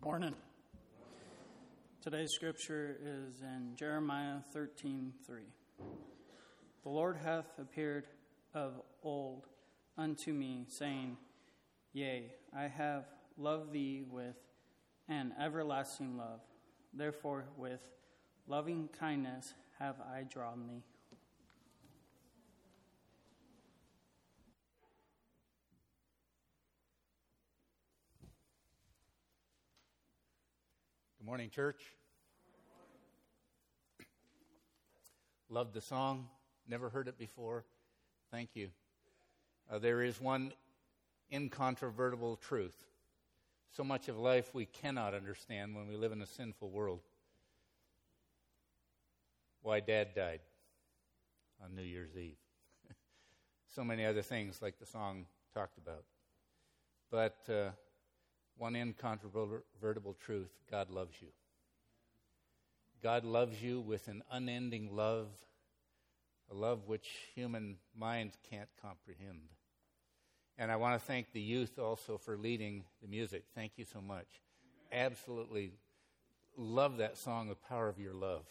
Morning. Today's scripture is in Jeremiah 13:3. The Lord hath appeared of old unto me, saying, Yea, I have loved thee with an everlasting love. Therefore with loving kindness have I drawn thee. Good morning, church. Loved the song. Never heard it before. Thank you. There is one incontrovertible truth. So much of life we cannot understand when we live in a sinful world. Why Dad died on New Year's Eve. So many other things like the song talked about. But one incontrovertible truth, God loves you. God loves you with an unending love, a love which human mind can't comprehend. And I want to thank the youth also for leading the music. Thank you so much. Absolutely love that song, The Power of Your Love.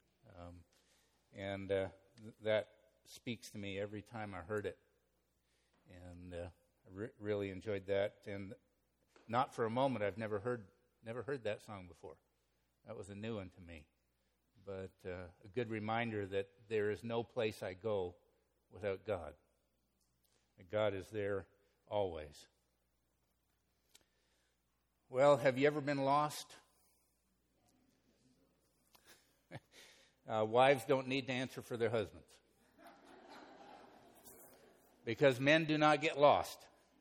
That speaks to me every time I heard it. And I really enjoyed that. And not for a moment, I've never heard that song before. That was a new one to me. But a good reminder that there is no place I go without God. That God is there always. Well, have you ever been lost? Wives don't need to answer for their husbands. Because men do not get lost.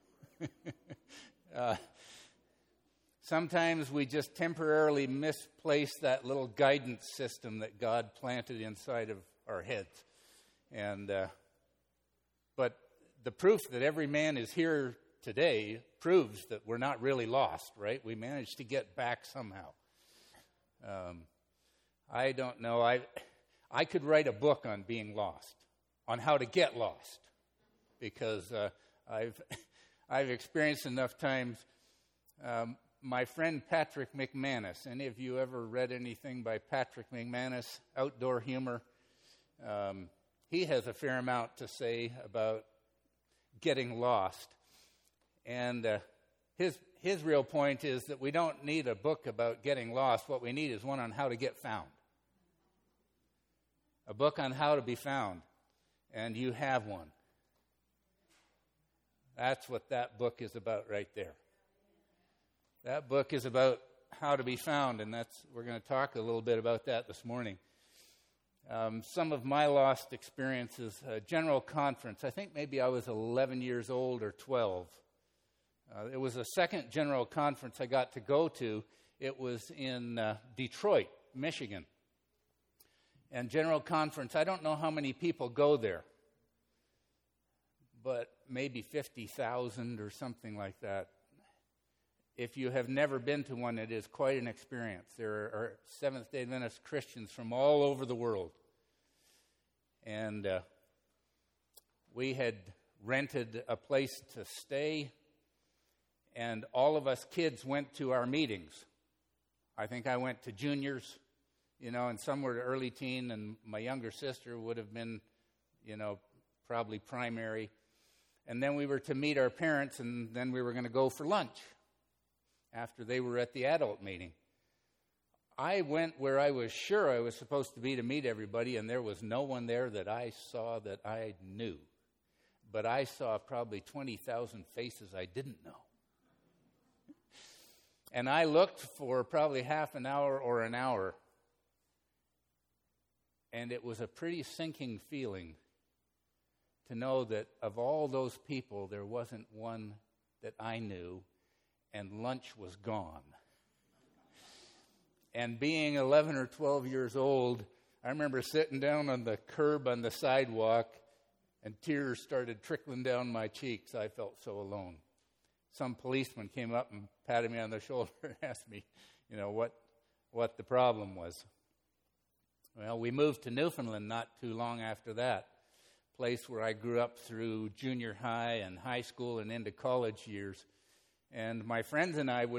Sometimes we just temporarily misplace that little guidance system that God planted inside of our heads. But the proof that every man is here today proves that we're not really lost, right? We managed to get back somehow. I don't know. I could write a book on being lost, on how to get lost, because I've experienced enough times. My friend Patrick McManus, any of you ever read anything by Patrick McManus, Outdoor Humor? He has a fair amount to say about getting lost. And his real point is that we don't need a book about getting lost. What we need is one on how to get found. A book on how to be found. And you have one. That's what that book is about right there. That book is about how to be found, and we're going to talk a little bit about that this morning. Some of my lost experiences, General Conference, I think maybe I was 11 years old or 12. It was the second General Conference I got to go to. It was in Detroit, Michigan. And General Conference, I don't know how many people go there, but maybe 50,000 or something like that. If you have never been to one, it is quite an experience. There are Seventh-day Adventist Christians from all over the world. And we had rented a place to stay, and all of us kids went to our meetings. I think I went to juniors, and some were early teen, and my younger sister would have been, probably primary. And then we were to meet our parents, and then we were going to go for lunch after they were at the adult meeting. I went where I was sure I was supposed to be to meet everybody, and there was no one there that I saw that I knew. But I saw probably 20,000 faces I didn't know. And I looked for probably half an hour or an hour, and it was a pretty sinking feeling to know that of all those people, there wasn't one that I knew, and lunch was gone. And being 11 or 12 years old, I remember sitting down on the curb on the sidewalk, and tears started trickling down my cheeks. I felt so alone. Some policeman came up and patted me on the shoulder and asked me, what the problem was. Well, we moved to Newfoundland not too long after that, place where I grew up through junior high and high school and into college years. And my friends and I would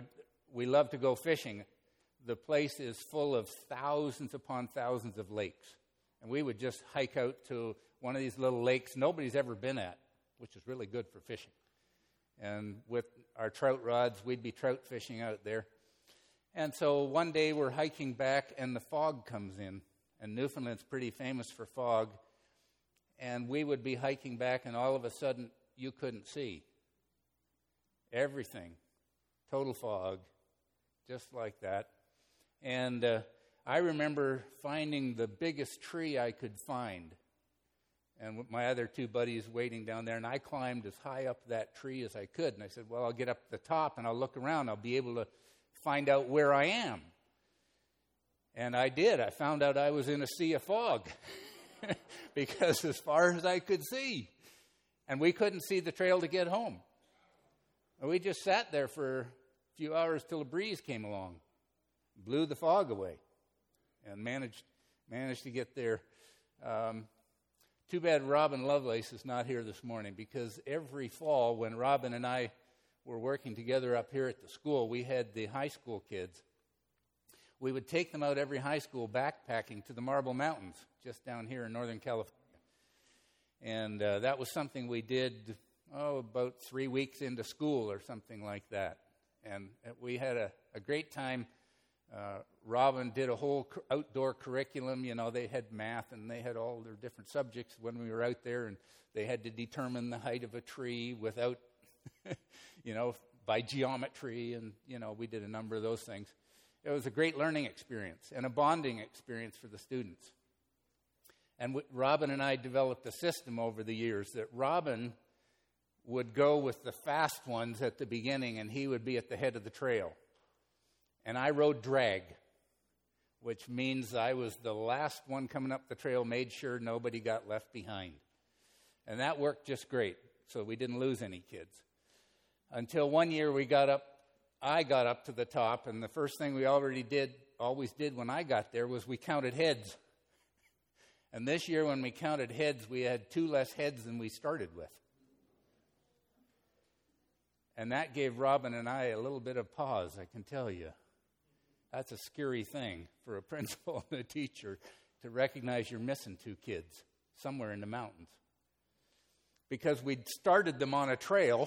we love to go fishing. The place is full of thousands upon thousands of lakes. And we would just hike out to one of these little lakes nobody's ever been at, which is really good for fishing. And with our trout rods, we'd be trout fishing out there. And so one day we're hiking back, and the fog comes in. And Newfoundland's pretty famous for fog. And we would be hiking back, and all of a sudden, you couldn't see. Everything. Total fog. Just like that. And I remember finding the biggest tree I could find. And with my other two buddies waiting down there, and I climbed as high up that tree as I could. And I said, well, I'll get up to the top, and I'll look around. I'll be able to find out where I am. And I did. I found out I was in a sea of fog. Because as far as I could see. And we couldn't see the trail to get home. And we just sat there for a few hours till a breeze came along. Blew the fog away. And managed to get there. Too bad Robin Lovelace is not here this morning, because every fall when Robin and I were working together up here at the school, we had the high school kids. We would take them out every high school backpacking to the Marble Mountains, just down here in Northern California. And that was something we did, about 3 weeks into school or something like that. And we had a great time. Robin did a whole outdoor curriculum. You know, they had math and they had all their different subjects when we were out there, and they had to determine the height of a tree without, by geometry, and, we did a number of those things. It was a great learning experience and a bonding experience for the students. And Robin and I developed a system over the years that Robin would go with the fast ones at the beginning, and he would be at the head of the trail. And I rode drag, which means I was the last one coming up the trail, made sure nobody got left behind. And that worked just great, so we didn't lose any kids. Until one year I got up to the top, and the first thing we always did when I got there was we counted heads. And this year when we counted heads, we had 2 less heads than we started with. And that gave Robin and I a little bit of pause, I can tell you. That's a scary thing for a principal and a teacher, to recognize you're missing 2 kids somewhere in the mountains. Because we'd started them on a trail,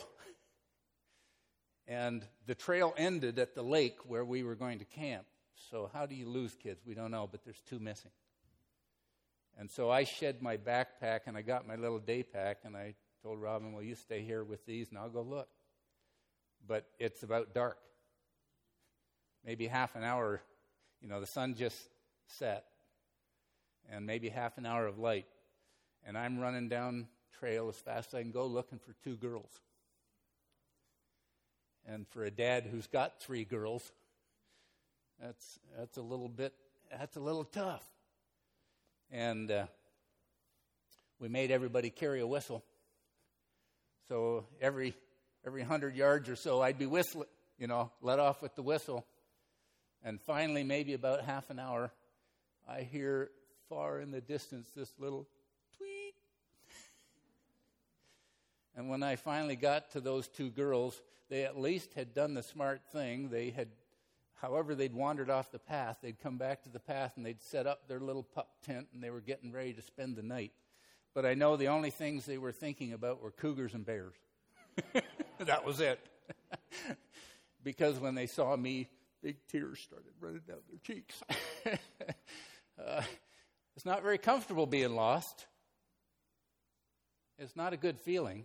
and the trail ended at the lake where we were going to camp. So how do you lose kids? We don't know, but there's 2 missing. And so I shed my backpack, and I got my little day pack, and I told Robin, well, you stay here with these, and I'll go look. But it's about dark. Maybe half an hour, the sun just set, and maybe half an hour of light. And I'm running down trail as fast as I can go, looking for 2 girls. And for a dad who's got 3 girls, that's a little tough. And we made everybody carry a whistle. So every 100 yards or so, I'd be whistling, let off with the whistle. And finally, maybe about half an hour, I hear far in the distance this little tweet. And when I finally got to those 2 girls, they at least had done the smart thing. However they'd wandered off the path, they'd come back to the path and they'd set up their little pup tent, and they were getting ready to spend the night. But I know the only things they were thinking about were cougars and bears. That was it. Because when they saw me, big tears started running down their cheeks. It's not very comfortable being lost. It's not a good feeling.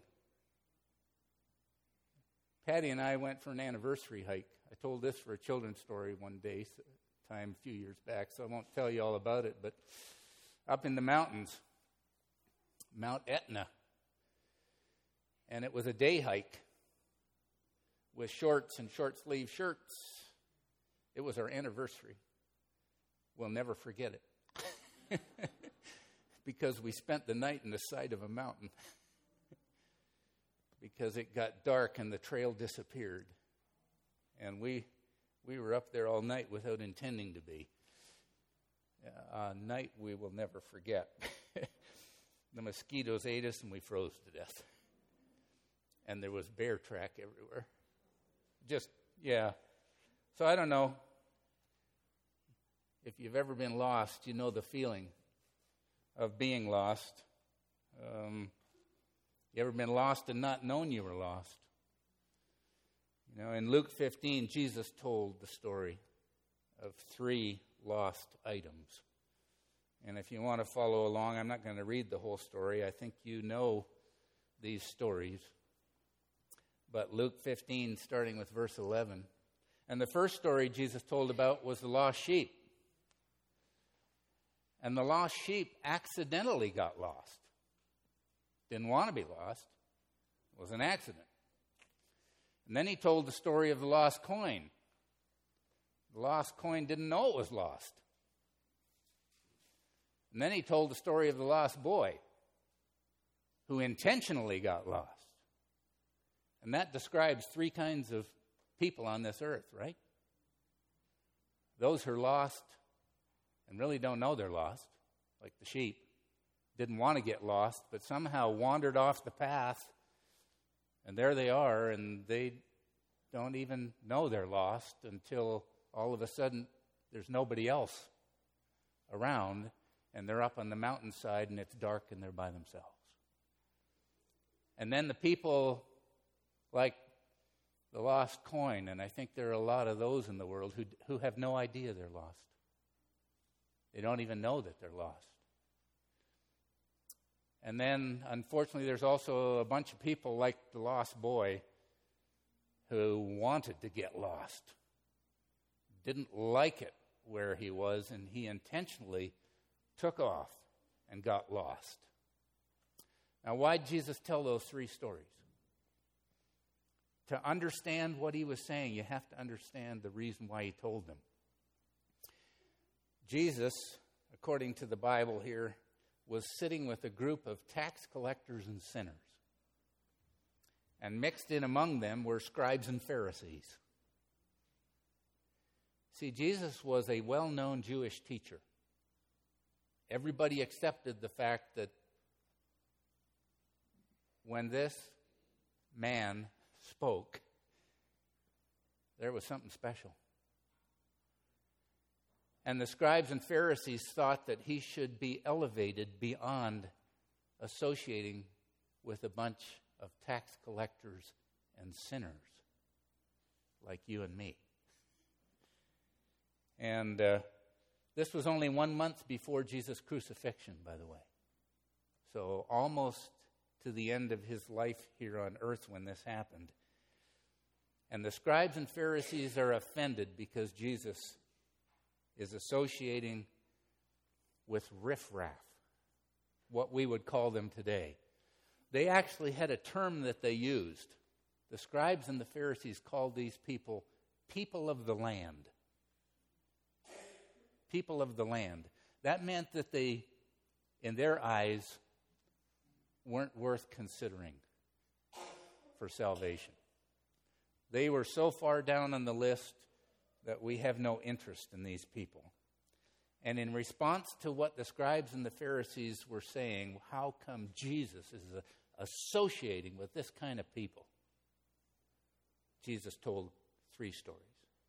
Patty and I went for an anniversary hike. I told this for a children's story one day, a few years back, so I won't tell you all about it, but up in the mountains, Mount Etna. And it was a day hike with shorts and short sleeve shirts. It was our anniversary. We'll never forget it. Because we spent the night in the side of a mountain. Because it got dark and the trail disappeared. And we were up there all night without intending to be. A night we will never forget. The mosquitoes ate us and we froze to death. And there was bear track everywhere. So I don't know if you've ever been lost, you know the feeling of being lost. You ever been lost and not known you were lost? You know, in Luke 15, Jesus told the story of 3 lost items. And if you want to follow along, I'm not going to read the whole story. I think you know these stories. But Luke 15, starting with verse 11. And the first story Jesus told about was the lost sheep. And the lost sheep accidentally got lost. Didn't want to be lost. It was an accident. And then he told the story of the lost coin. The lost coin didn't know it was lost. And then he told the story of the lost boy who intentionally got lost. And that describes 3 kinds of people on this earth, right? Those who are lost and really don't know they're lost, like the sheep, didn't want to get lost, but somehow wandered off the path, and there they are, and they don't even know they're lost until all of a sudden there's nobody else around, and they're up on the mountainside, and it's dark, and they're by themselves. And then the people like the lost coin, and I think there are a lot of those in the world who have no idea they're lost. They don't even know that they're lost. And then, unfortunately, there's also a bunch of people like the lost boy who wanted to get lost, didn't like it where he was, and he intentionally took off and got lost. Now, why did Jesus tell those 3 stories? To understand what he was saying, you have to understand the reason why he told them. Jesus, according to the Bible here, was sitting with a group of tax collectors and sinners. And mixed in among them were scribes and Pharisees. See, Jesus was a well-known Jewish teacher. Everybody accepted the fact that when this man spoke, there was something special. And the scribes and Pharisees thought that he should be elevated beyond associating with a bunch of tax collectors and sinners like you and me. And this was only 1 month before Jesus' crucifixion, by the way. So almost to the end of his life here on earth when this happened. And the scribes and Pharisees are offended because Jesus is associating with riffraff, what we would call them today. They actually had a term that they used. The scribes and the Pharisees called these people of the land. People of the land. That meant that they, in their eyes, weren't worth considering for salvation. They were so far down on the list that we have no interest in these people. And in response to what the scribes and the Pharisees were saying, how come Jesus is associating with this kind of people? Jesus told 3 stories.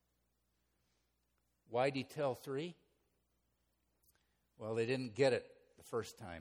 Why'd he tell 3? Well, they didn't get it the first time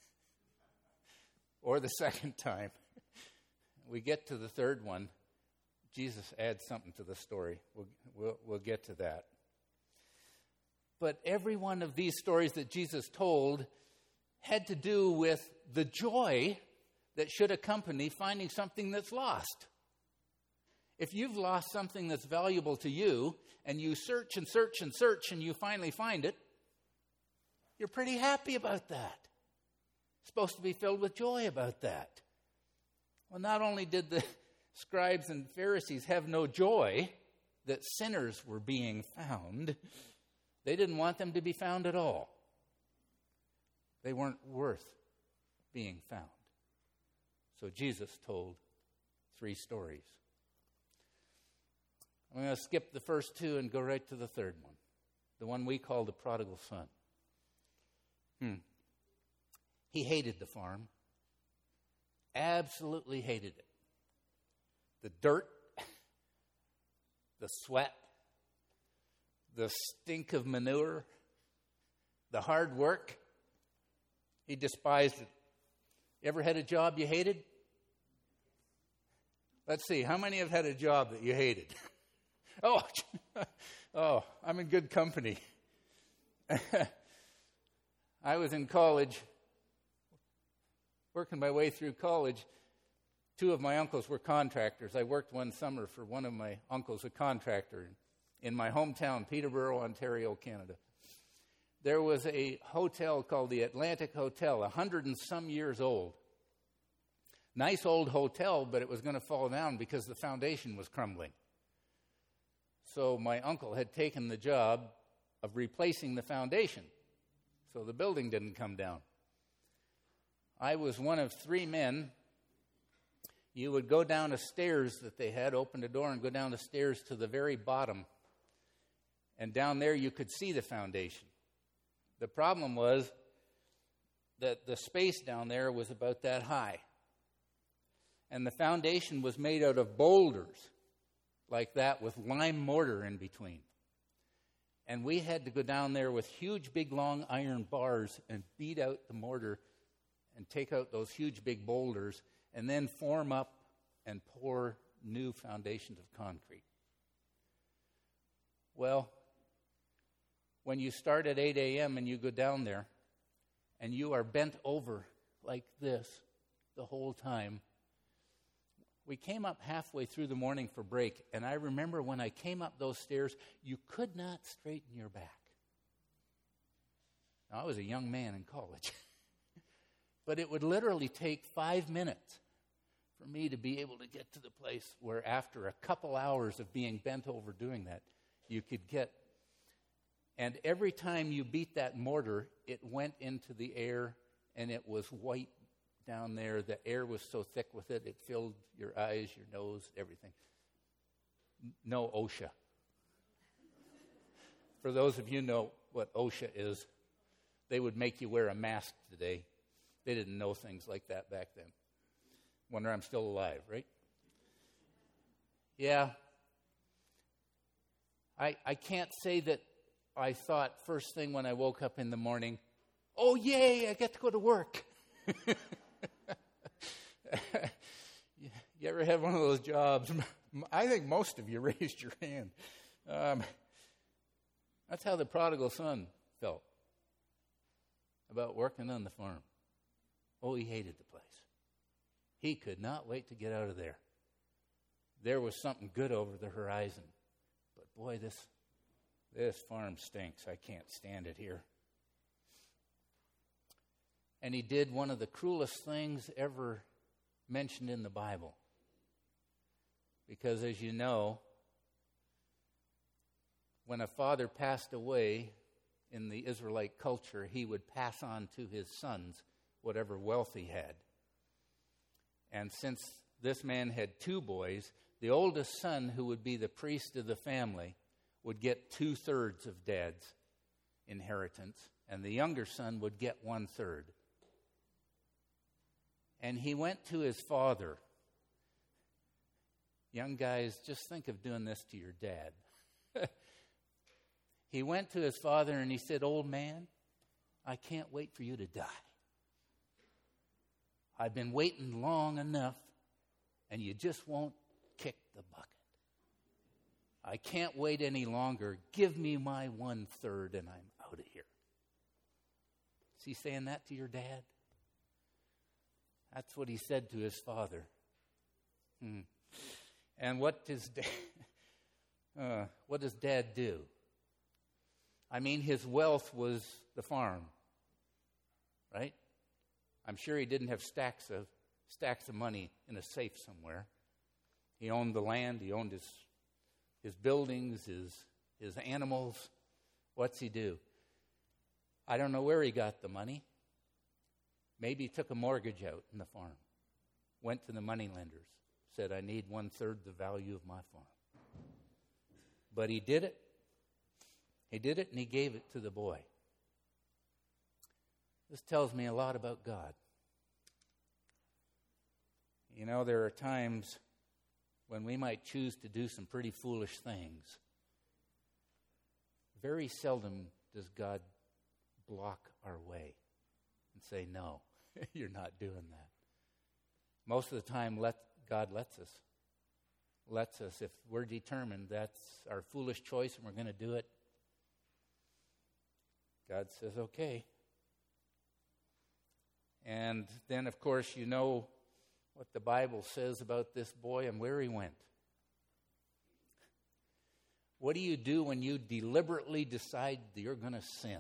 or the second time. We get to the third one. Jesus adds something to the story. We'll get to that. But every one of these stories that Jesus told had to do with the joy that should accompany finding something that's lost. If you've lost something that's valuable to you, and you search and search and search, and you finally find it, you're pretty happy about that. Supposed to be filled with joy about that. Well, not only did the scribes and Pharisees have no joy that sinners were being found, they didn't want them to be found at all. They weren't worth being found. So Jesus told 3 stories. I'm going to skip the first 2 and go right to the third one, the one we call the prodigal son. He hated the farm. Absolutely hated it. The dirt, the sweat, the stink of manure, the hard work. He despised it. You ever had a job you hated? Let's see, how many have had a job that you hated? Oh, I'm in good company. I was in college, working my way through college. Two of my uncles were contractors. I worked one summer for one of my uncles, a contractor, in my hometown, Peterborough, Ontario, Canada. There was a hotel called the Atlantic Hotel, 100 and some years old. Nice old hotel, but it was going to fall down because the foundation was crumbling. So my uncle had taken the job of replacing the foundation, so the building didn't come down. I was one of three men. You would go down the stairs that they had, open the door and go down the stairs to the very bottom. And down there you could see the foundation. The problem was that the space down there was about that high. And the foundation was made out of boulders like that with lime mortar in between. And we had to go down there with huge, big, long iron bars and beat out the mortar and take out those huge, big boulders and then form up and pour new foundations of concrete. Well, when you start at 8 a.m. and you go down there and you are bent over like this the whole time, we came up halfway through the morning for break, and I remember when I came up those stairs, you could not straighten your back. Now, I was a young man in college, but it would literally take 5 minutes for me to be able to get to the place where after a couple hours of being bent over doing that, you could get. And every time you beat that mortar, it went into the air, and it was white down there. The air was so thick with it, it filled your eyes, your nose, everything. No OSHA. For those of you who know what OSHA is, they would make you wear a mask today. They didn't know things like that back then. Wonder I'm still alive, right? Yeah. I can't say that I thought first thing when I woke up in the morning, oh, yay, I get to go to work. You ever had one of those jobs? I think most of you raised your hand. That's how the prodigal son felt about working on the farm. Oh, he hated the place. He could not wait to get out of there. There was something good over the horizon. But boy, this farm stinks. I can't stand it here. And he did one of the cruelest things ever mentioned in the Bible. Because as you know, when a father passed away in the Israelite culture, he would pass on to his sons whatever wealth he had. And since this man had two boys, the oldest son, who would be the priest of the family, would get 2/3 of Dad's inheritance, and the younger son would get 1/3. And he went to his father. Young guys, just think of doing this to your dad. He went to his father and he said, "Old man, I can't wait for you to die. I've been waiting long enough, and you just won't kick the bucket. I can't wait any longer. Give me my 1/3 and I'm out of here." Is he saying that to your dad? That's what he said to his father. And what does Dad do? I mean, his wealth was the farm, right? I'm sure he didn't have stacks of money in a safe somewhere. He owned the land. He owned his buildings, his animals. What's he do? I don't know where he got the money. Maybe he took a mortgage out in the farm, went to the moneylenders, said, "I need 1/3 the value of my farm." But he did it. He did it, and he gave it to the boy. This tells me a lot about God. You know, there are times when we might choose to do some pretty foolish things. very seldom does God block our way and say, no, you're not doing that. Most of the time, God lets us. If we're determined that's our foolish choice and we're going to do it, God says, okay. And then, of course, you know what the Bible says about this boy and where he went. What do you do when you deliberately decide that you're going to sin?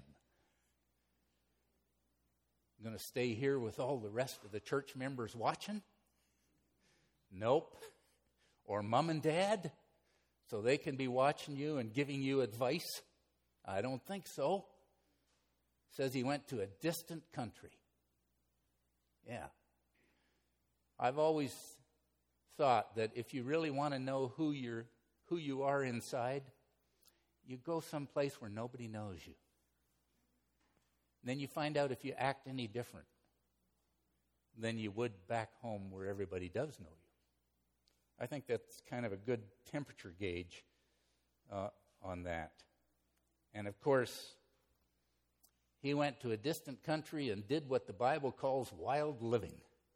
You're going to stay here with all the rest of the church members watching? Nope. Or mom and dad, so they can be watching you and giving you advice? I don't think so. It says he went to a distant country. Yeah. I've always thought that if you really want to know who you are inside, you go someplace where nobody knows you. And then you find out if you act any different than you would back home where everybody does know you. I think that's kind of a good temperature gauge on that. And of course, he went to a distant country and did what the Bible calls wild living.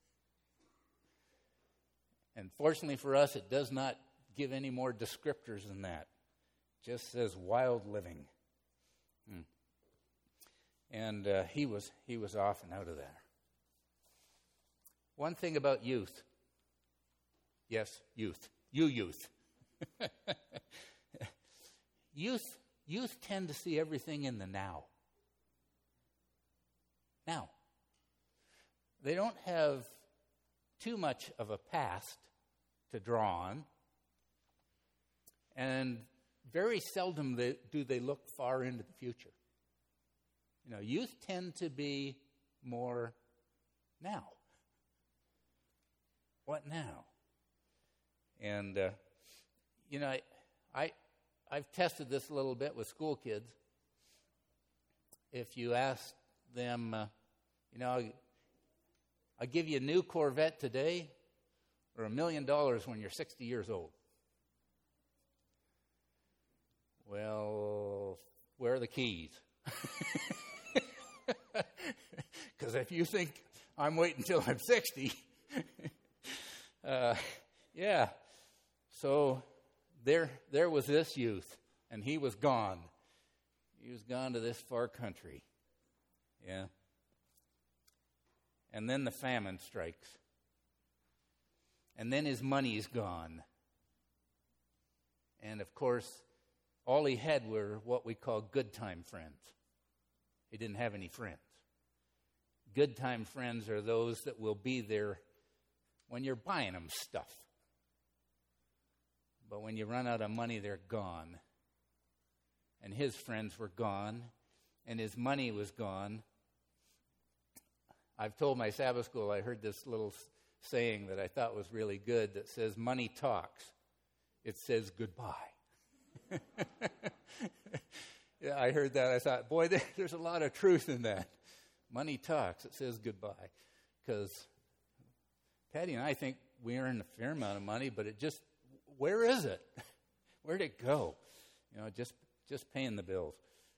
And fortunately for us, it does not give any more descriptors than that. It just says wild living. And he was off and out of there. One thing about youth. Yes, youth. You youth. Youth tend to see everything in the now. Now, they don't have too much of a past to draw on, and very seldom do they look far into the future. You know, youth tend to be more now. What now? And, I've tested this a little bit with school kids. If you ask them, I'll give you a new Corvette today or $1 million when you're 60 years old. Well, where are the keys? Because if you think I'm waiting until I'm 60, yeah. So there was this youth, and he was gone. He was gone to this far country. Yeah. And then the famine strikes. And then his money's gone. And of course, all he had were what we call good time friends. He didn't have any friends. Good time friends are those that will be there when you're buying them stuff. But when you run out of money, they're gone. And his friends were gone, and his money was gone. I've told my Sabbath school, I heard this little saying that I thought was really good that says, money talks. It says goodbye. Yeah, I heard that. I thought, boy, there's a lot of truth in that. Money talks. It says goodbye. Because Patty and I think we earn a fair amount of money, but it just, where is it? Where'd it go? Just paying the bills.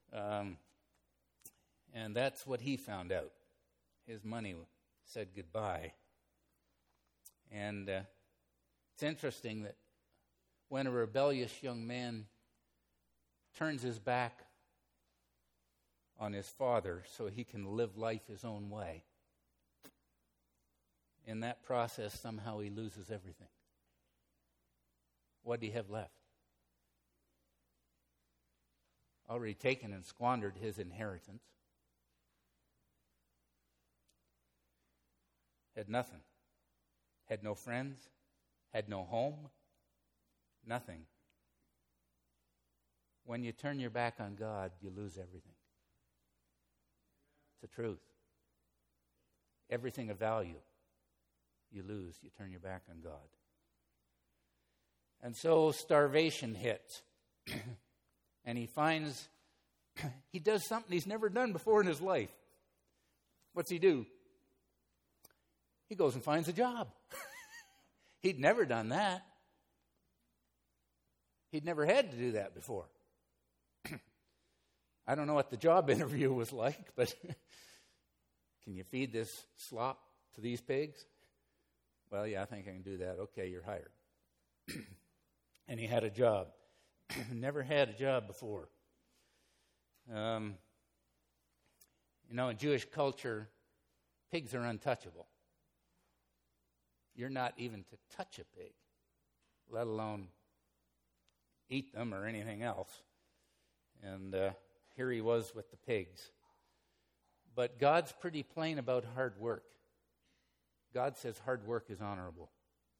And that's what he found out. His money said goodbye. And it's interesting that when a rebellious young man turns his back on his father so he can live life his own way, in that process, somehow he loses everything. What do you have left? Already taken and squandered his inheritance. Had nothing. Had no friends. Had no home. Nothing. When you turn your back on God, you lose everything. It's the truth. Everything of value you lose. You turn your back on God. And so starvation hits. And he finds, he does something he's never done before in his life. What's he do? He goes and finds a job. He'd never done that. He'd never had to do that before. I don't know what the job interview was like, but can you feed this slop to these pigs? Well, yeah, I think I can do that. Okay, you're hired. And he had a job. Never had a job before. In Jewish culture, pigs are untouchable. You're not even to touch a pig, let alone eat them or anything else. And here he was with the pigs. But God's pretty plain about hard work. God says hard work is honorable.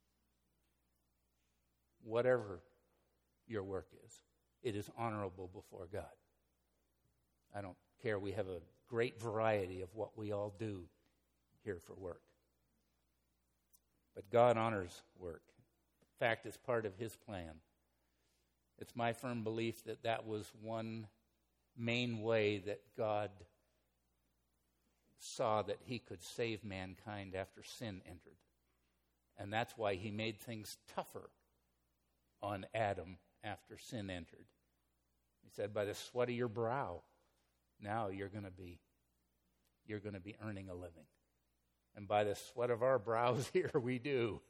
Whatever your work is, it is honorable before God. I don't care. We have a great variety of what we all do here for work. But God honors work. In fact, it's part of His plan. It's my firm belief that that was one main way that God saw that He could save mankind after sin entered. And that's why He made things tougher on Adam after sin entered. He said, by the sweat of your brow, now you're going to be earning a living. And by the sweat of our brows here, we do.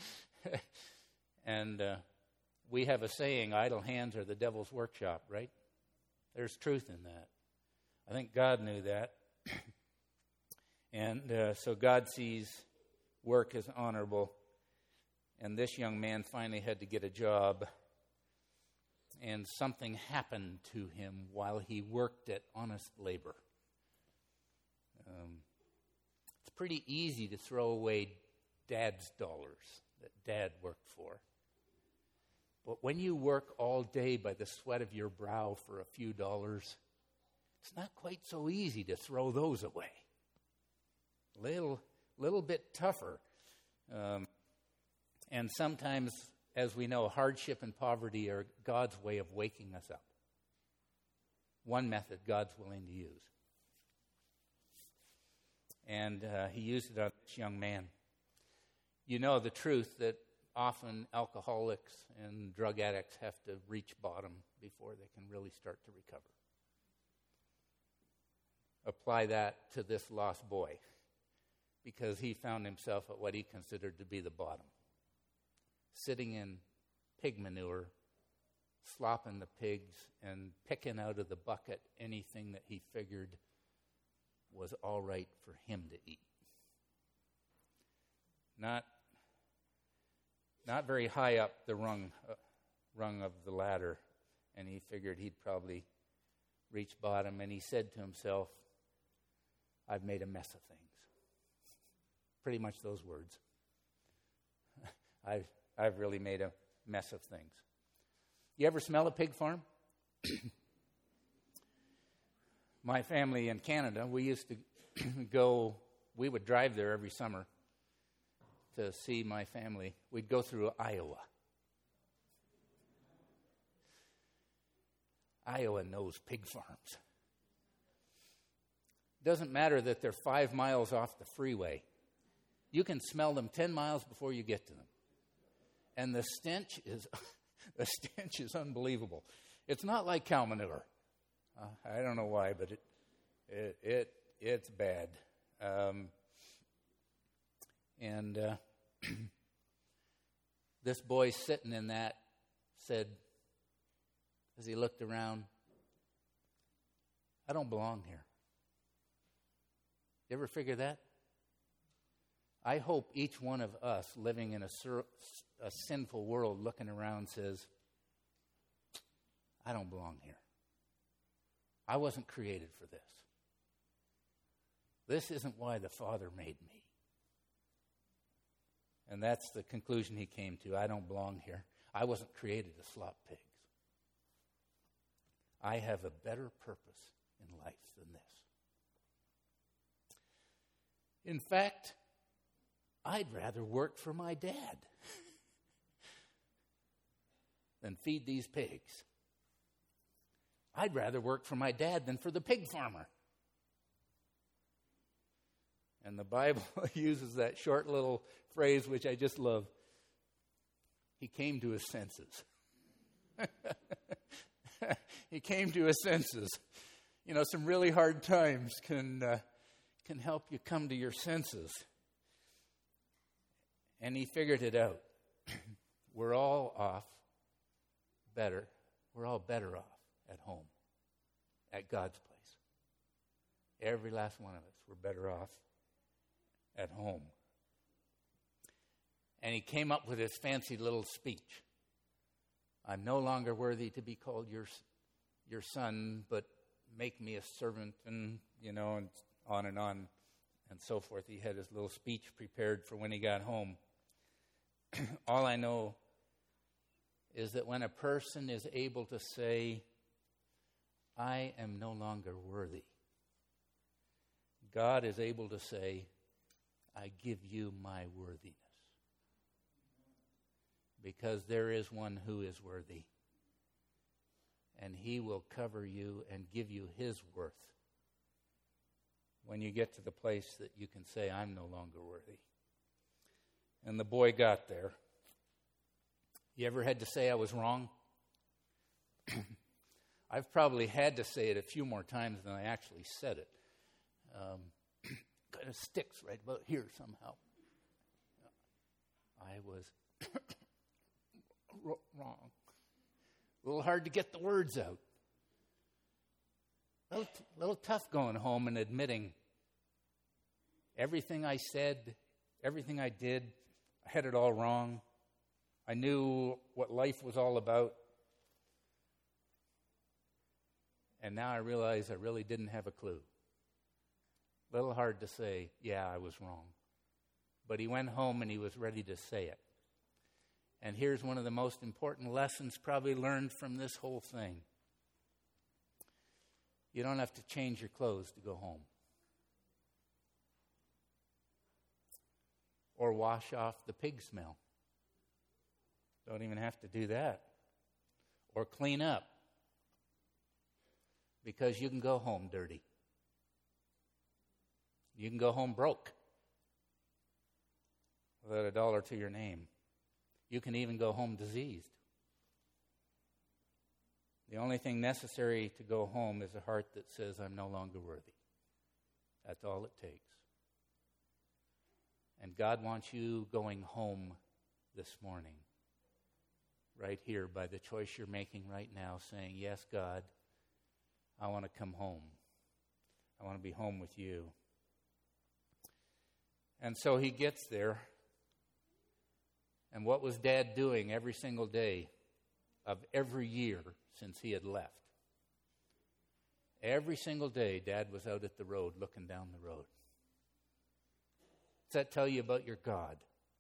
And we have a saying, idle hands are the devil's workshop, right? There's truth in that. I think God knew that. And so God sees work as honorable. And this young man finally had to get a job. And something happened to him while he worked at honest labor. It's pretty easy to throw away Dad's dollars that Dad worked for. But when you work all day by the sweat of your brow for a few dollars, it's not quite so easy to throw those away. Little bit tougher. And sometimes, as we know, hardship and poverty are God's way of waking us up. One method God's willing to use. And He used it on this young man. You know the truth that often alcoholics and drug addicts have to reach bottom before they can really start to recover. Apply that to this lost boy, because he found himself at what he considered to be the bottom. Sitting in pig manure, slopping the pigs, and picking out of the bucket anything that he figured was all right for him to eat. Not very high up the rung of the ladder, and he figured he'd probably reach bottom, and he said to himself, I've made a mess of things. Pretty much those words. I've really made a mess of things. You ever smell a pig farm? My family in Canada, we used to we would drive there every summer to see my family. We'd go through Iowa. Iowa knows pig farms. Doesn't matter that they're 5 miles off the freeway. You can smell them 10 miles before you get to them. And the stench is unbelievable. It's not like cow manure. I don't know why, but it's bad. This boy sitting in that said, as he looked around, I don't belong here. You ever figure that? I hope each one of us living in a sinful world looking around says, I don't belong here. I wasn't created for this. This isn't why the Father made me. And that's the conclusion he came to. I don't belong here. I wasn't created to slop pigs. I have a better purpose in life than this. In fact, I'd rather work for my dad than feed these pigs. I'd rather work for my dad than for the pig farmer. And the Bible uses that short little phrase, which I just love. He came to his senses. He came to his senses. Some really hard times can help you come to your senses. And he figured it out. We're all better off at home, at God's place. Every last one of us, we're better off at home. And he came up with his fancy little speech. I'm no longer worthy to be called your son, but make me a servant, and on and so forth. He had his little speech prepared for when he got home. All I know is that when a person is able to say, I am no longer worthy, God is able to say, I give you my worthiness. Because there is one who is worthy. And he will cover you and give you his worth when you get to the place that you can say, I'm no longer worthy. And the boy got there. You ever had to say I was wrong? I've probably had to say it a few more times than I actually said it. Kind of sticks right about here somehow. I was wrong. A little hard to get the words out. A little tough going home and admitting everything I said, everything I did, I had it all wrong. I knew what life was all about. And now I realize I really didn't have a clue. A little hard to say, yeah, I was wrong. But he went home and he was ready to say it. And here's one of the most important lessons probably learned from this whole thing. You don't have to change your clothes to go home. Or wash off the pig smell. Don't even have to do that. Or clean up. Because you can go home dirty. You can go home broke. Without a dollar to your name. You can even go home diseased. The only thing necessary to go home is a heart that says, I'm no longer worthy. That's all it takes. And God wants you going home this morning, right here, by the choice you're making right now, saying, yes, God, I want to come home. I want to be home with you. And so he gets there. And what was Dad doing every single day of every year since he had left? Every single day, Dad was out at the road looking down the road. Does that tell you about your God?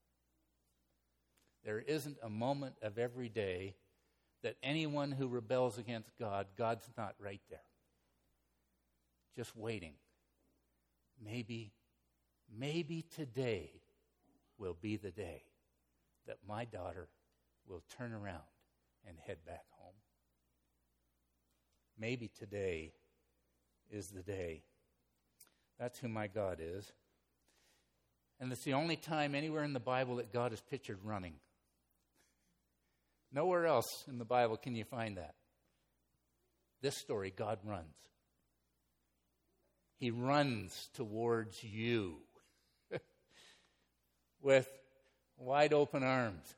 There isn't a moment of every day that anyone who rebels against God, God's not right there. Just waiting. Maybe today will be the day that my daughter will turn around and head back home. Maybe today is the day. That's who my God is. And it's the only time anywhere in the Bible that God is pictured running. Nowhere else in the Bible can you find that. This story, God runs. He runs towards you with wide open arms.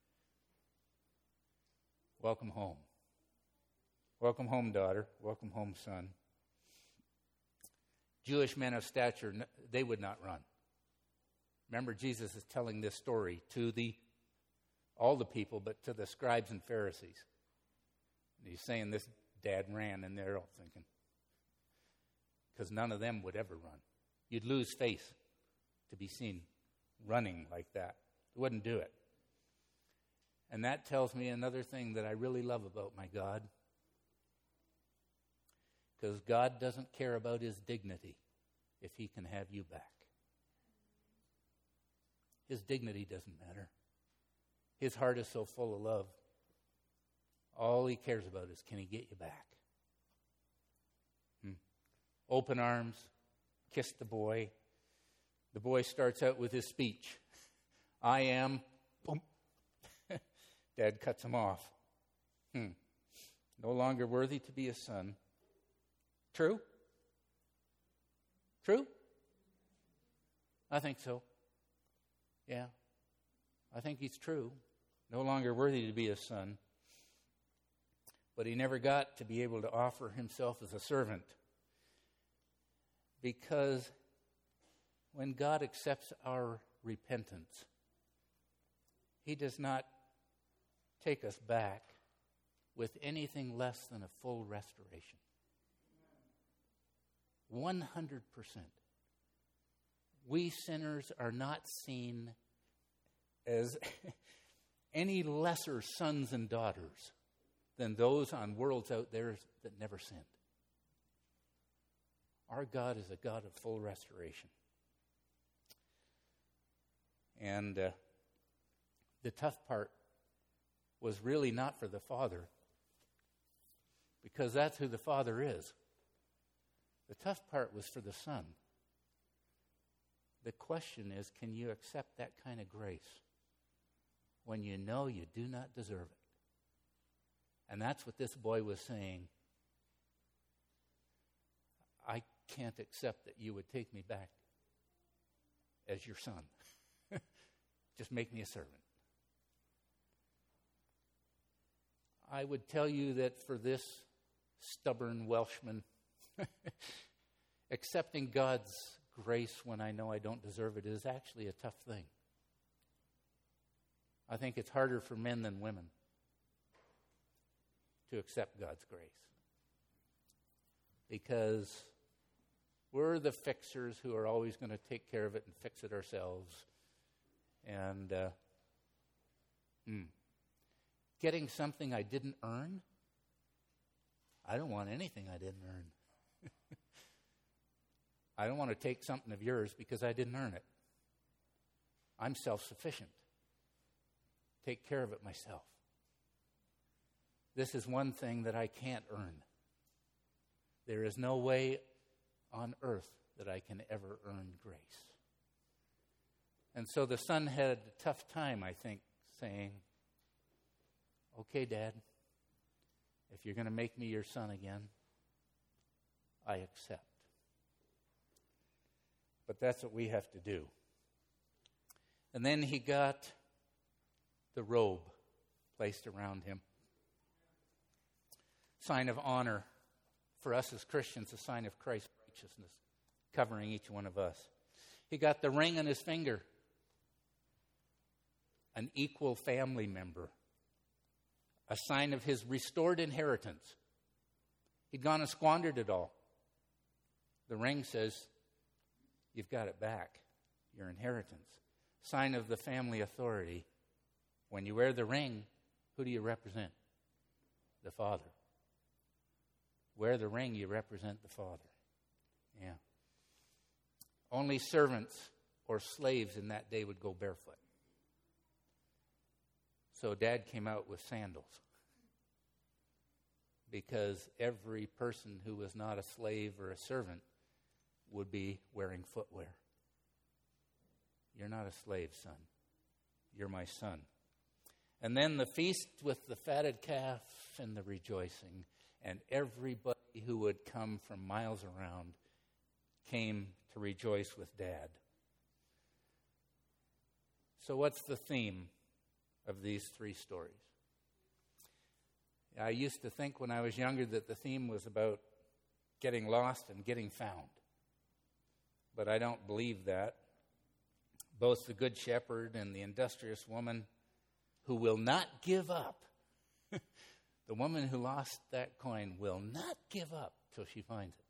Welcome home. Welcome home, daughter. Welcome home, son. Jewish men of stature, they would not run. Remember, Jesus is telling this story to all the people, but to the scribes and Pharisees. And he's saying this dad ran, and they're all thinking, because none of them would ever run. You'd lose face to be seen running like that. You wouldn't do it. And that tells me another thing that I really love about my God. Because God doesn't care about his dignity if he can have you back. His dignity doesn't matter. His heart is so full of love. All he cares about is, can he get you back? Open arms, kiss the boy. The boy starts out with his speech. I am, boom. Dad cuts him off. No longer worthy to be a son. True? True? I think so. Yeah. I think he's true. No longer worthy to be a son. But he never got to be able to offer himself as a servant. Because when God accepts our repentance, he does not take us back with anything less than a full restoration. 100%. We sinners are not seen as any lesser sons and daughters than those on worlds out there that never sinned. Our God is a God of full restoration. And the tough part was really not for the Father, because that's who the Father is. The tough part was for the Son. The question is, can you accept that kind of grace when you know you do not deserve it? And that's what this boy was saying. I can't accept that you would take me back as your son. Just make me a servant. I would tell you that for this stubborn Welshman, accepting God's grace when I know I don't deserve it is actually a tough thing. I think it's harder for men than women to accept God's grace, because we're the fixers who are always going to take care of it and fix it ourselves. And getting something I didn't earn, I don't want anything I didn't earn. I don't want to take something of yours because I didn't earn it. I'm self-sufficient. Take care of it myself. This is one thing that I can't earn. There is no way on earth that I can ever earn grace. And so the son had a tough time, I think, saying, okay, Dad, if you're going to make me your son again, I accept. But that's what we have to do. And then he got the robe placed around him. Sign of honor for us as Christians, a sign of Christ's righteousness covering each one of us. He got the ring on his finger, an equal family member, a sign of his restored inheritance. He'd gone and squandered it all. The ring says, you've got it back, your inheritance. Sign of the family authority. When you wear the ring, who do you represent? The Father. Wear the ring, you represent the Father. Yeah. Only servants or slaves in that day would go barefoot. So Dad came out with sandals, because every person who was not a slave or a servant would be wearing footwear. You're not a slave, son. You're my son. And then the feast with the fatted calf and the rejoicing, and everybody who would come from miles around came to rejoice with Dad. So what's the theme of these three stories? I used to think when I was younger that the theme was about getting lost and getting found. But I don't believe that. Both the good shepherd and the industrious woman who will not give up, the woman who lost that coin will not give up till she finds it.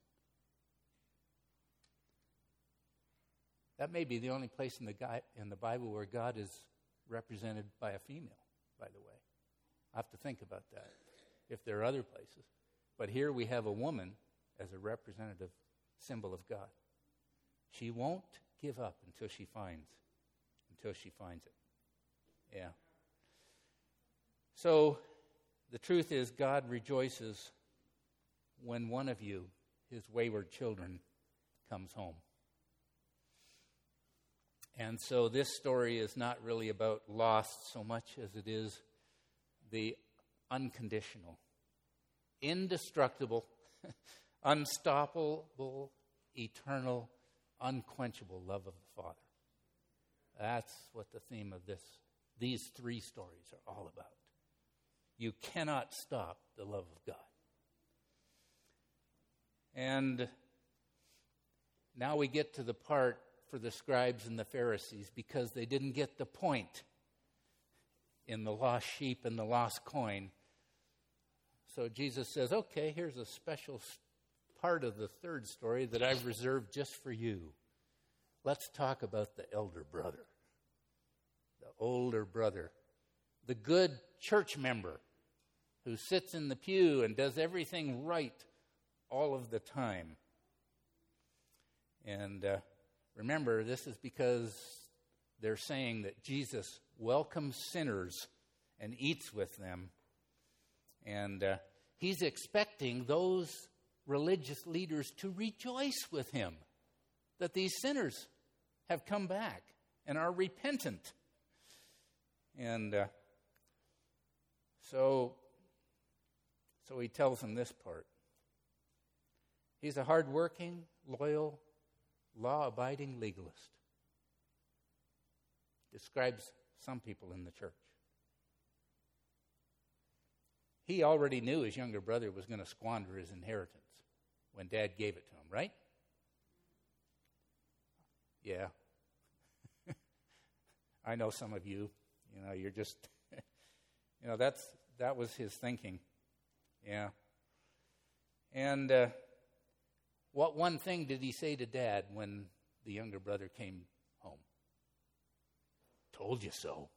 That may be the only place in the Bible where God is represented by a female, by the way. I have to think about that, if there are other places. But here we have a woman as a representative symbol of God. She won't give up until she finds it. Yeah. So the truth is, God rejoices when one of you, his wayward children, comes home. And so this story is not really about lost so much as it is the unconditional, indestructible, unstoppable, eternal, unquenchable love of the Father. That's what the theme of these three stories are all about. You cannot stop the love of God. And now we get to the part for the scribes and the Pharisees, because they didn't get the point in the lost sheep and the lost coin. So Jesus says, okay, here's a special part of the third story that I've reserved just for you. Let's talk about the elder brother, the older brother, the good church member who sits in the pew and does everything right all of the time. And remember, this is because they're saying that Jesus welcomes sinners and eats with them. And he's expecting those religious leaders to rejoice with him that these sinners have come back and are repentant. And so he tells them this part. He's a hardworking, loyal, law-abiding legalist. Describes some people in the church. He already knew his younger brother was going to squander his inheritance when Dad gave it to him, right? Yeah. I know some of you, you're just, that was his thinking. Yeah. And what one thing did he say to Dad when the younger brother came home? Told you so.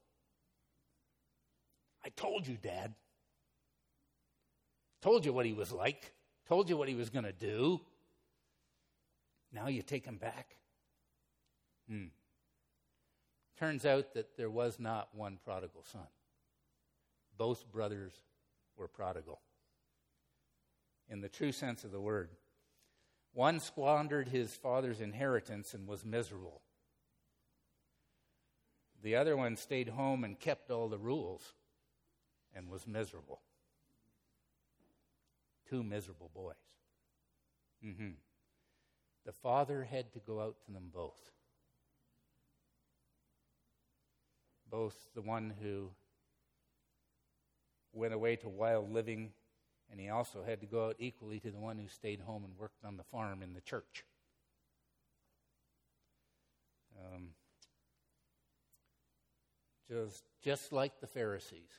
I told you, Dad. Told you what he was like. Told you what he was going to do. Now you take him back. Turns out that there was not one prodigal son. Both brothers were prodigal, in the true sense of the word. One squandered his father's inheritance and was miserable. The other one stayed home and kept all the rules and was miserable. Two miserable boys. The father had to go out to them both. Both the one who went away to wild living, and he also had to go out equally to the one who stayed home and worked on the farm in the church. Just like the Pharisees,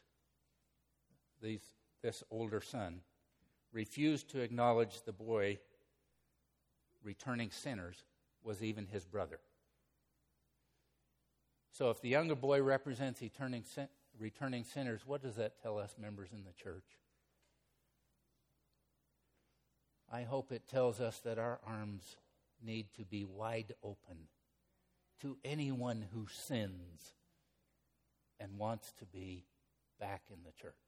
this older son refused to acknowledge the boy returning sinners was even his brother. So if the younger boy represents returning sinners, what does that tell us members in the church? I hope it tells us that our arms need to be wide open to anyone who sins and wants to be back in the church.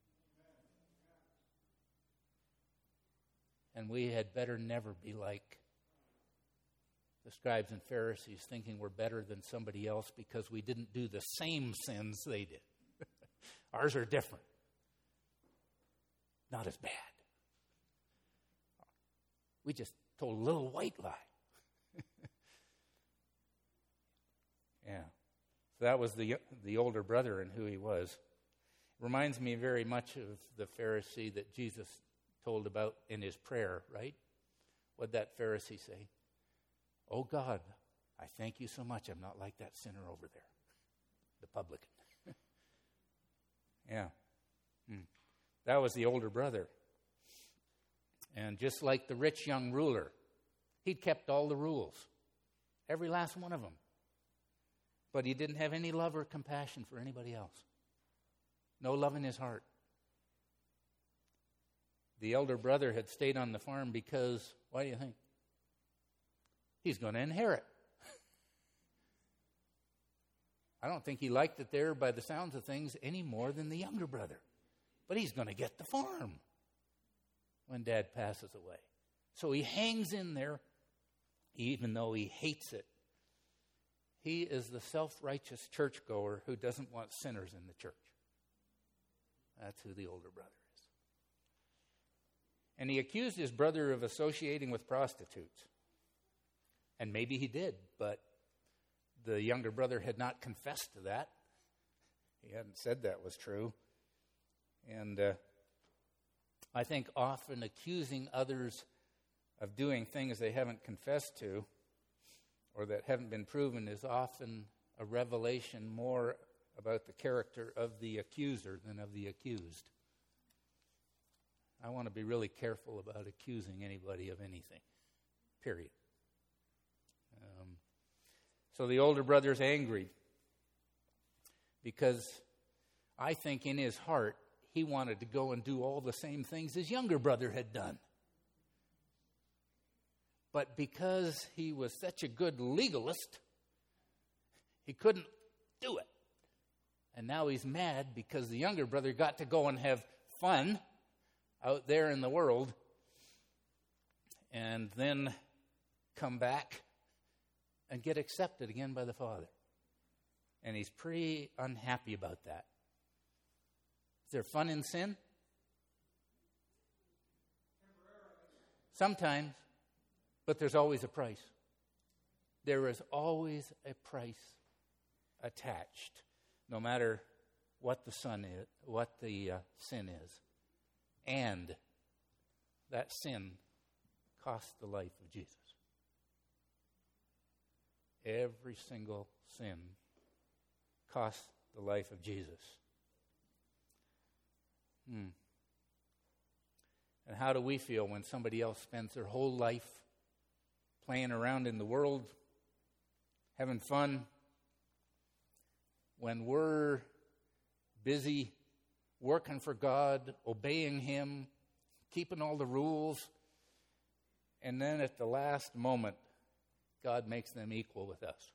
And we had better never be like the scribes and Pharisees, thinking we're better than somebody else because we didn't do the same sins they did. Ours are different. Not as bad. We just told a little white lie. Yeah. So that was the older brother and who he was. Reminds me very much of the Pharisee that Jesus told about in his prayer, right? What'd that Pharisee say? Oh God, I thank you so much I'm not like that sinner over there, the publican. Yeah. That was the older brother. And just like the rich young ruler, he'd kept all the rules, every last one of them. But he didn't have any love or compassion for anybody else. No love in his heart. The elder brother had stayed on the farm because, why do you think? He's going to inherit. I don't think he liked it there by the sounds of things any more than the younger brother. But he's going to get the farm when Dad passes away. So he hangs in there, even though he hates it. He is the self-righteous churchgoer who doesn't want sinners in the church. That's who the older brother is. And he accused his brother of associating with prostitutes. And maybe he did, but the younger brother had not confessed to that. He hadn't said that was true. And I think often accusing others of doing things they haven't confessed to or that haven't been proven is often a revelation more about the character of the accuser than of the accused. I want to be really careful about accusing anybody of anything, period. So the older brother's angry because I think in his heart he wanted to go and do all the same things his younger brother had done. But because he was such a good legalist, he couldn't do it. And now he's mad because the younger brother got to go and have fun out there in the world and then come back and get accepted again by the Father. And he's pretty unhappy about that. Is there fun in sin? Sometimes, but there's always a price. There is always a price attached, no matter what the sin is. And that sin cost the life of Jesus. Every single sin cost the life of Jesus. And how do we feel when somebody else spends their whole life playing around in the world, having fun, when we're busy working for God, obeying Him, keeping all the rules, and then at the last moment, God makes them equal with us?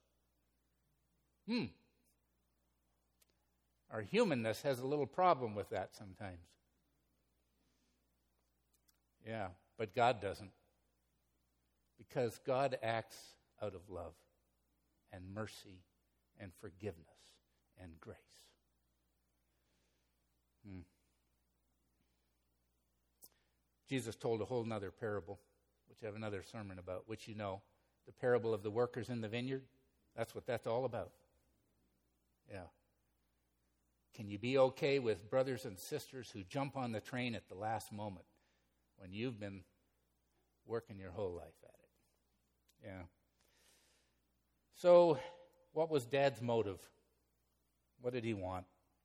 Our humanness has a little problem with that sometimes. Yeah, but God doesn't. Because God acts out of love and mercy and forgiveness and grace. Jesus told a whole other parable, which I have another sermon about, which you know, the parable of the workers in the vineyard. That's what that's all about. Yeah. Can you be okay with brothers and sisters who jump on the train at the last moment when you've been working your whole life at it? Yeah. So, what was Dad's motive? What did he want?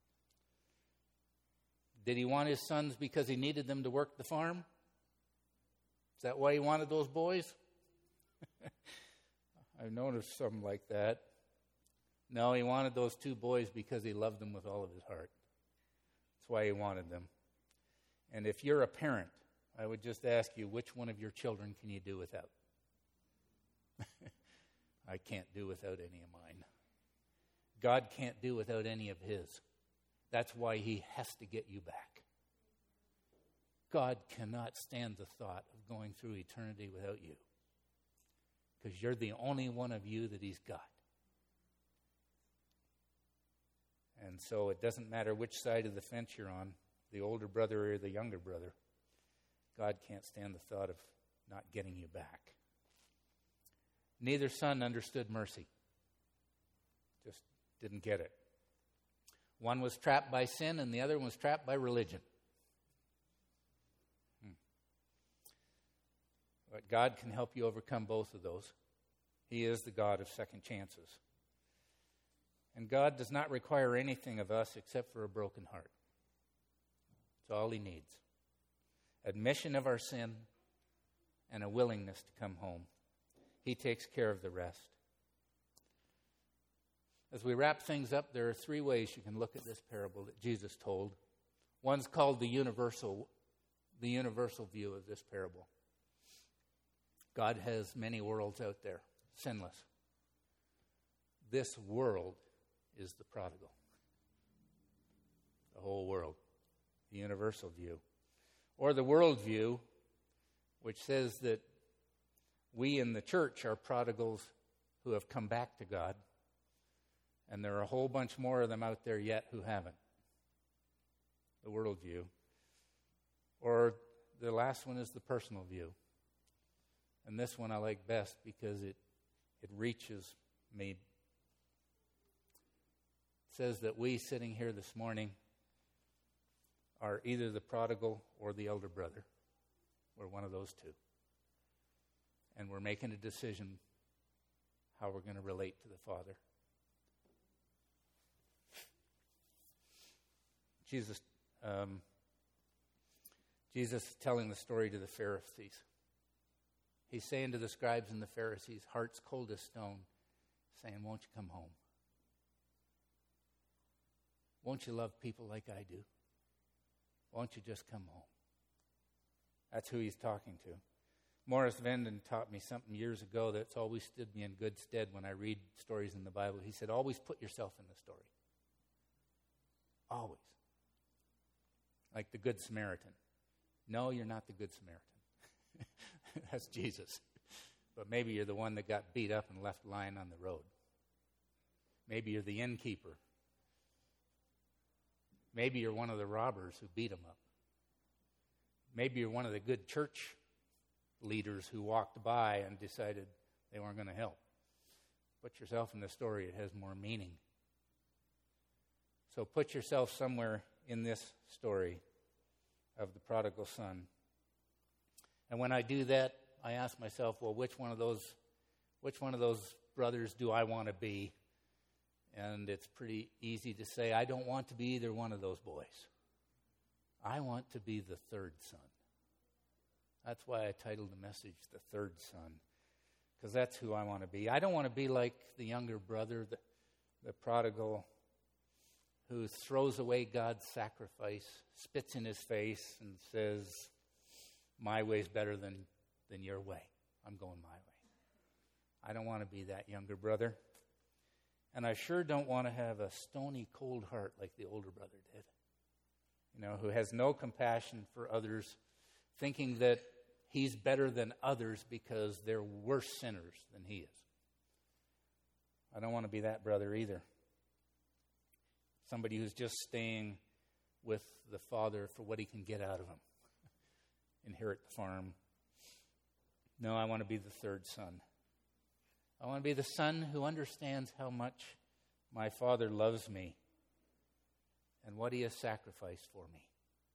Did he want his sons because he needed them to work the farm? Is that why he wanted those boys? I've noticed something like that. No, he wanted those two boys because he loved them with all of his heart. That's why he wanted them. And if you're a parent, I would just ask you, which one of your children can you do without? I can't do without any of mine. God can't do without any of his. That's why he has to get you back. God cannot stand the thought of going through eternity without you. Because you're the only one of you that he's got. And so it doesn't matter which side of the fence you're on, the older brother or the younger brother. God can't stand the thought of not getting you back. Neither son understood mercy. Just didn't get it. One was trapped by sin and the other one was trapped by religion. But God can help you overcome both of those. He is the God of second chances. And God does not require anything of us except for a broken heart. That's all he needs. Admission of our sin and a willingness to come home. He takes care of the rest. As we wrap things up, there are three ways you can look at this parable that Jesus told. One's called the universal view of this parable. God has many worlds out there, sinless. This world is the prodigal. The whole world. The universal view. Or the world view, which says that we in the church are prodigals who have come back to God, and there are a whole bunch more of them out there yet who haven't. The world view. Or the last one is the personal view. And this one I like best because it reaches me. It says that we sitting here this morning are either the prodigal or the elder brother. We're one of those two. And we're making a decision how we're going to relate to the Father. Jesus is telling the story to the Pharisees. He's saying to the scribes and the Pharisees, hearts cold as stone, saying, won't you come home? Won't you love people like I do? Won't you just come home? That's who he's talking to. Morris Venden taught me something years ago that's always stood me in good stead when I read stories in the Bible. He said, always put yourself in the story. Always. Like the Good Samaritan. No, you're not the Good Samaritan. That's Jesus. But maybe you're the one that got beat up and left lying on the road. Maybe you're the innkeeper. Maybe you're one of the robbers who beat him up. Maybe you're one of the good church leaders who walked by and decided they weren't going to help. Put yourself in the story. It has more meaning. So put yourself somewhere in this story of the prodigal son. And when I do that, I ask myself, well, which one of those brothers do I want to be? And it's pretty easy to say, I don't want to be either one of those boys. I want to be the third son. That's why I titled the message, The Third Son, because that's who I want to be. I don't want to be like the younger brother, the prodigal, who throws away God's sacrifice, spits in his face, and says, my way's better than your way. I'm going my way. I don't want to be that younger brother. And I sure don't want to have a stony, cold heart like the older brother did. Who has no compassion for others, thinking that he's better than others because they're worse sinners than he is. I don't want to be that brother either. Somebody who's just staying with the father for what he can get out of him. Inherit the farm. No, I want to be the third son. I want to be the son who understands how much my father loves me and what he has sacrificed for me,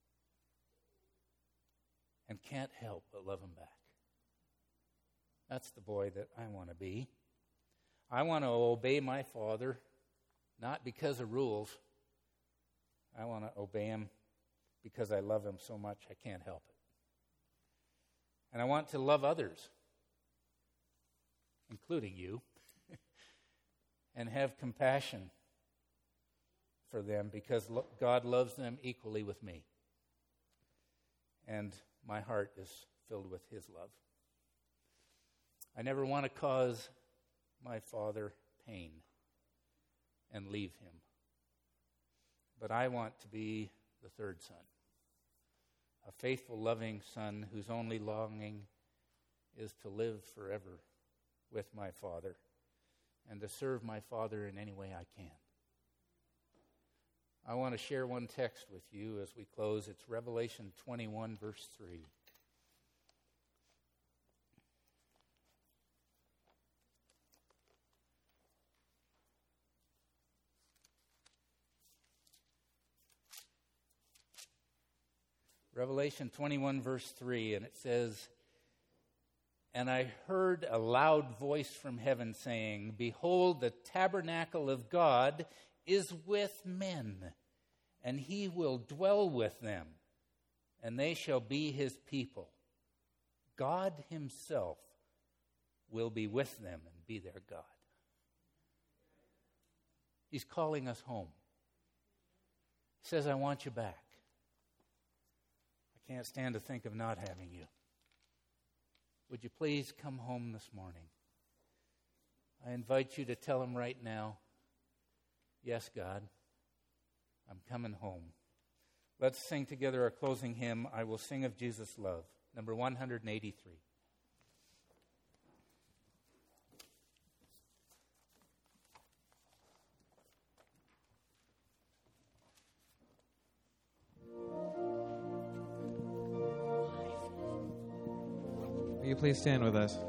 and can't help but love him back. That's the boy that I want to be. I want to obey my father, not because of rules. I want to obey him because I love him so much I can't help it. And I want to love others, including you, and have compassion for them because God loves them equally with me. And my heart is filled with his love. I never want to cause my father pain and leave him. But I want to be the third son. A faithful, loving son whose only longing is to live forever with my Father and to serve my Father in any way I can. I want to share one text with you as we close. It's Revelation 21, verse 3. Revelation 21, verse 3, and it says, "And I heard a loud voice from heaven saying, 'Behold, the tabernacle of God is with men, and he will dwell with them, and they shall be his people. God himself will be with them and be their God.'" He's calling us home. He says, "I want you back. I can't stand to think of not having you. Would you please come home this morning?" I invite you to tell him right now, "Yes, God, I'm coming home." Let's sing together our closing hymn, "I Will Sing of Jesus' Love," number 183. please stand with us?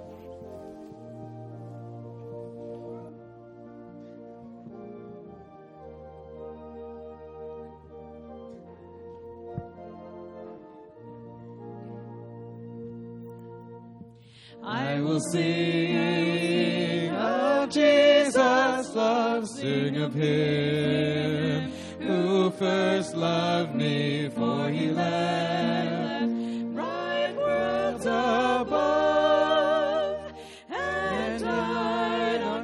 I will sing of Jesus' love, sing of him who first loved me, for he left bright worlds above and died on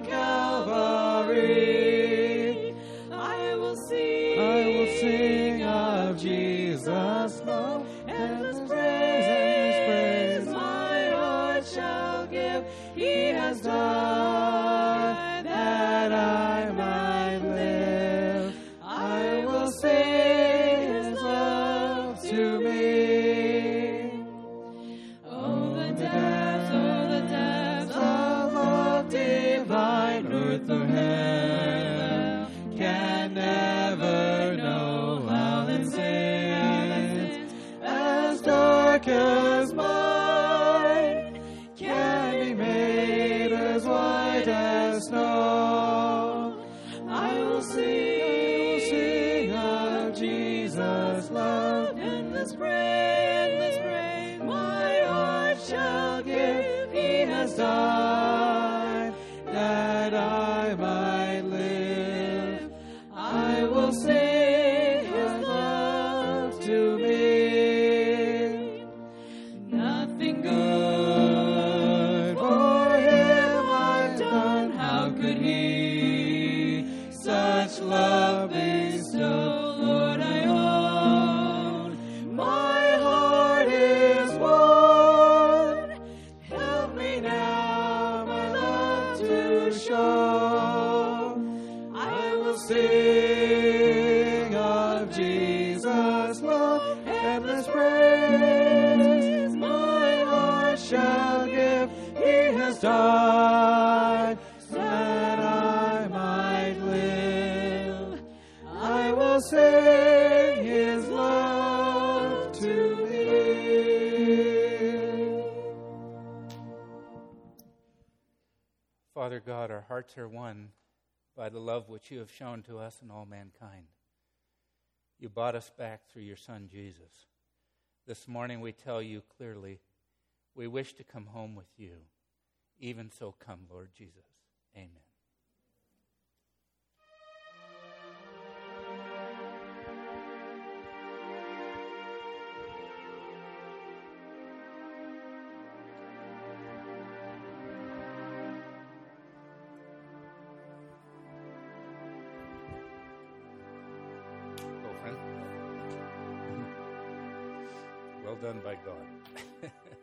Calvary. I will sing of Jesus' love, endless praise my heart shall give. He has died that I might live. I will sing his love to me. Oh, the depths of love divine, earth or heaven can never know how that sins as dark as mine can be made as white as snow. I will sing of Jesus' love, endless praise my heart shall give. He has died that I might live. I will sing his love to me. Nothing good for him I've done. How could he such love bestow? Lord, I own my heart is one. Help me now my love to show. I will sing of Jesus' love, endless praise my heart shall give. He has died that I might live. I will sing his love to thee. Father God, our hearts are one by the love which you have shown to us and all mankind. You bought us back through your Son, Jesus. This morning we tell you clearly, we wish to come home with you. Even so, come, Lord Jesus. Amen. Go, friend. Well done by God.